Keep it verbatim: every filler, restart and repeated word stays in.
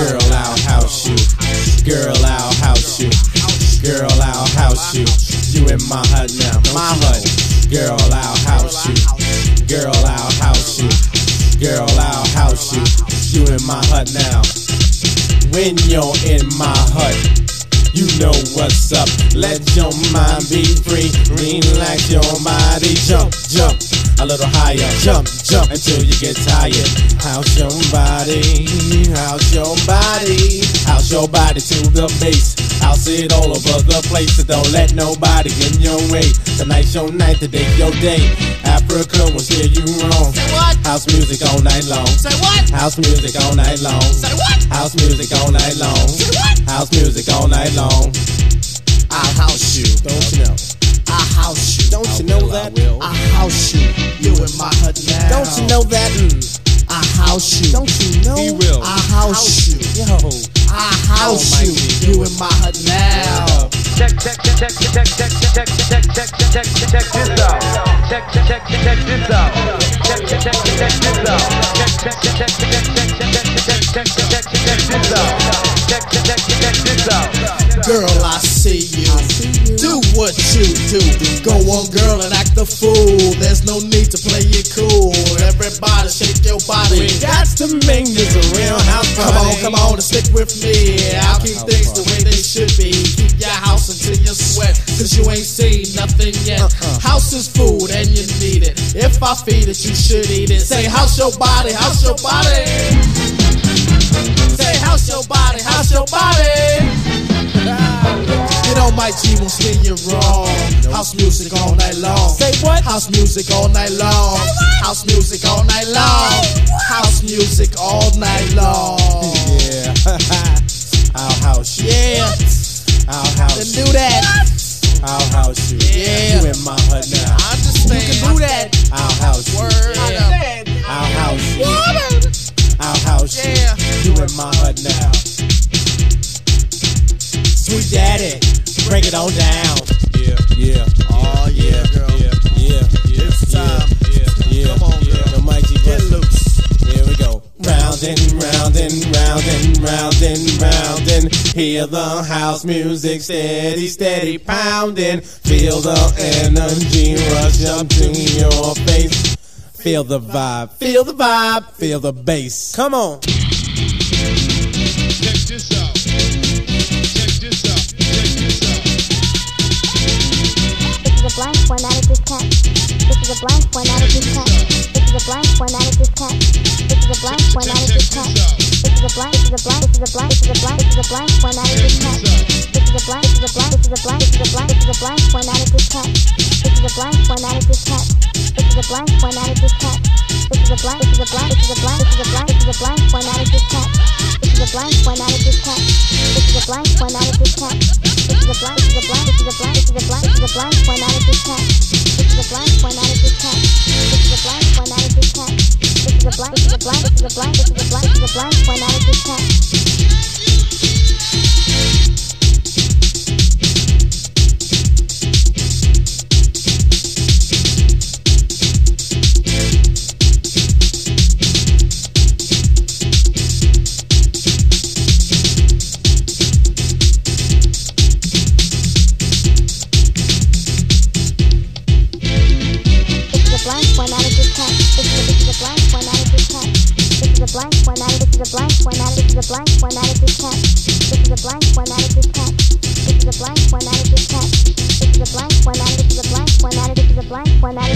Girl, I'll house you. Girl, I'll house you. Girl, I'll house you. You in my hut now, my hut. Girl, I'll house you. Girl, I'll house you. Girl, I'll house you. You in my hut now. When you're in my hut, you know what's up. Let your mind be free. Relax your body. Jump, jump a little higher. Jump, jump until you get tired. House your body. House your body. House your body to the bass. House it all over the place. So don't let nobody get in your way. Tonight's your night, today's your day. Africa will steer you wrong. Say what? House music all night long. Say what? House music all night long. Say what? House music all night long. Say what? House music all night long. I'll house you. Don't you know? I'll house you. Don't you know that? I'll house you. You in my hut now. Don't you know that? Mm. I'll house you. Don't you know? He will. I'll house you. Yo. I'll house you. You in my hut now. Check, check, check, check, check, check, check, check, check, check, check, check this out. Check, check, check, check this out. Check, check, check, check this out. Check, check, check, check, check, check, check, check, check, check, check this out. Check, check, check, check this out. Girl, I see you. Do what you do. Go on, girl, and act a fool. There's no need to play it cool. Everybody shake your body. That's to make this a real house party. Come on, come on, and stick with me. I'll keep things the way they should be. Keep your house until you sweat, cause you ain't seen nothing yet. House is food and you need it. If I feed it, you should eat it. Say, house your body, house your body. Say, house your body, house your body. You know my G won't steer you wrong. House music all night long. Say what? House music all night long. House music all night long. House music all night long. Yeah. I'll house you. Yeah. I'll house Then you. do that. I'll house you. Yeah. You in my hut now. I understand. You can do that. I'll house you. Word. Yeah. I'll house you. I'll house you. Yeah. You in my hut now. Sweet daddy, break it on down. Yeah, yeah. Oh, yeah, girl. Yeah, yeah, yeah. It's time. Yeah, yeah. Come on, girl. The mighty Get bus. loose. Here we go. Round and round and round and round and round and hear the house music steady, steady pounding. Feel the energy rush up to your face. Feel the vibe, feel the vibe, feel the bass. Come on. Check this out. Check this out. Check this out. This is a blank formatted discount. This is a blank formatted discount. This is a blank formatted discount. This is a blank formatted discount. This is a blank. This is a blank. This is a blank. This is a blank. This is a blank formatted discount. This is a blank. This is a blank. This is a blank. This is a blank. This is a blank formatted discount. This is a blank formatted discount. This is a blank formatted discount. This is a blank. This is a blank. This is a blank. This is a blank. This is a blank formatted discount. This is a blank formatted discount. This is a blank formatted discount. This is a blank. This is a blank. This is a blank. This is a blank. This is a blank formatted discount. This is a blank formatted discount. This is a blank formatted discount. This is a blank. This is a blank. This is a blank. This is a blank. This is a blank formatted discount. Blank formatted discount. This is a this is a blank formatted discount. This is a blank formatted. This is a blank formatted. This is a blank formatted discount. This is a blank formatted discount. This is a blank formatted discount. This is a blank formatted. This is a blank formatted. This is a blank formatted.